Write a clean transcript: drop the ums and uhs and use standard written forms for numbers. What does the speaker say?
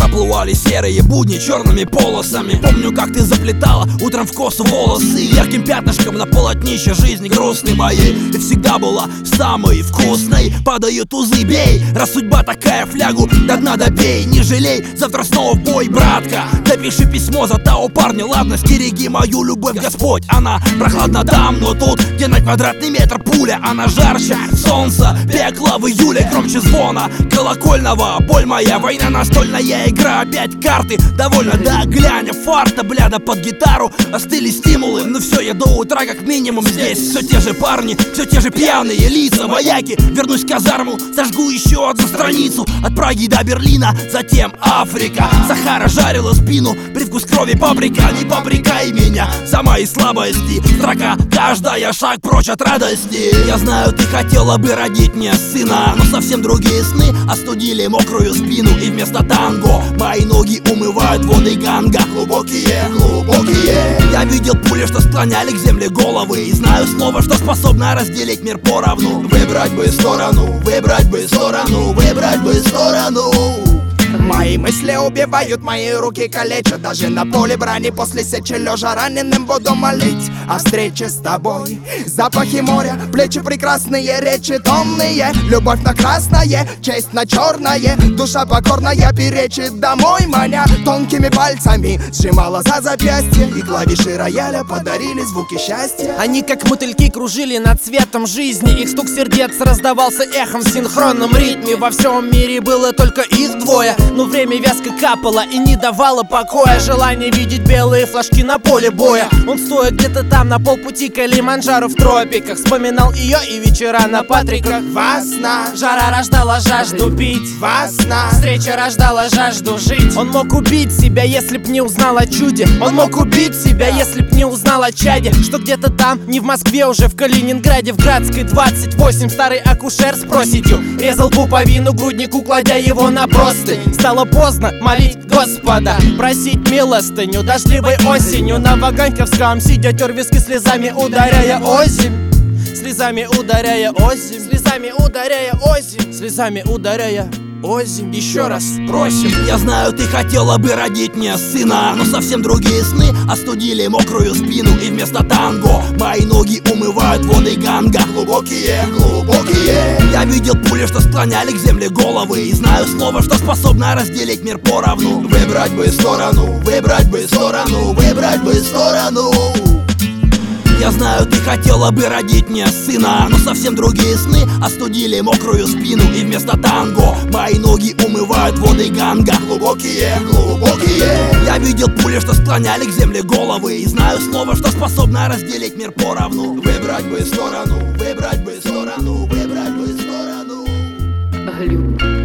Проплывали серые будни черными полосами. Помню, как ты заплетала утром в косу волосы, ярким пятнышком на полотнище жизни грустной моей. Ты всегда была самой вкусной. Падают тузы, бей, раз судьба такая, флягу до дна добей. Не жалей, завтра снова в бой, братка. Напиши письмо за того парня, ладно, стереги мою любовь, Господь. Она прохладна там, но тут, где на квадратный метр пуля, она жарче солнца, пекла в июле, громче звона колокольного. Боль моя, война настольная игра, опять карты, довольно, да, глянь, фарта, бляда, под гитару остыли стимулы. Ну все, я до утра как минимум здесь. Все те же парни, все те же пьяные лица, вояки. Вернусь в казарму, сожгу еще одну страницу. От Праги до Берлина, затем Африка. Сахара жарила спину, привкус крови паприка. Не попрекай меня за мои слабости, строка каждая, шаг прочь от радости. Я знаю, ты хотела бы родить мне сына, но совсем другие сны остудили мокрую спину. И вместо танго мои ноги умывают воды Ганга. Глубокие, глубокие. Я видел пули, что склоняли к земле головы, и знаю слово, что способно разделить мир поровну. Выбрать бы сторону, выбрать бы сторону, выбрать бы сторону. Мои мысли убивают, мои руки калечат. Даже на поле брани после сечи лежа раненым буду молить о встрече с тобой. Запахи моря, плечи прекрасные, речи томные. Любовь на красное, честь на черное. Душа покорная перечит домой, маня тонкими пальцами сжимала за запястье, и клавиши рояля подарили звуки счастья. Они как мотыльки кружили над цветом жизни. Их стук сердец раздавался эхом в синхронном ритме. Во всем мире было только их двое, но время вязко капало и не давало покоя. Желание видеть белые флажки на поле боя. Он стоя где-то там на полпути к Килиманджаро в тропиках, вспоминал ее и вечера на Патриках. Весна, жара рождала жажду пить, весна, встреча рождала жажду жить. Он мог убить себя, если б не узнал о чуде. Он мог убить себя, если б не узнал о чаде, что где-то там, не в Москве, уже в Калининграде, в Градской 28, старый акушер с проседью резал пуповину груднику, кладя его на простынь. Стало поздно молить Господа, просить милостыню дождливой осенью. На Ваганьковском сидя, тер виски слезами, ударяя озимь. Слезами ударяя озимь, слезами ударяя озимь, слезами ударяя озимь. Еще раз просим. Я знаю, ты хотела бы родить мне сына, но совсем другие сны остудили мокрую спину. И вместо танго мои ноги умывают воды Ганга. Глубокие, глубокие. Я видел пули, что склоняли к земле головы, и знаю слово, что способно разделить мир поровну. Выбрать бы сторону, выбрать бы сторону, выбрать бы сторону. Я знаю, ты хотела бы родить мне сына, но совсем другие сны остудили мокрую спину. И вместо танго мои ноги умывают воды Ганга. Глубокие, глубокие. Я видел пули, что склоняли к земле головы, и знаю слово, что способно разделить мир поровну. Выбрать бы сторону, выбрать бы сторону, выбрать бы сторону. Глюк.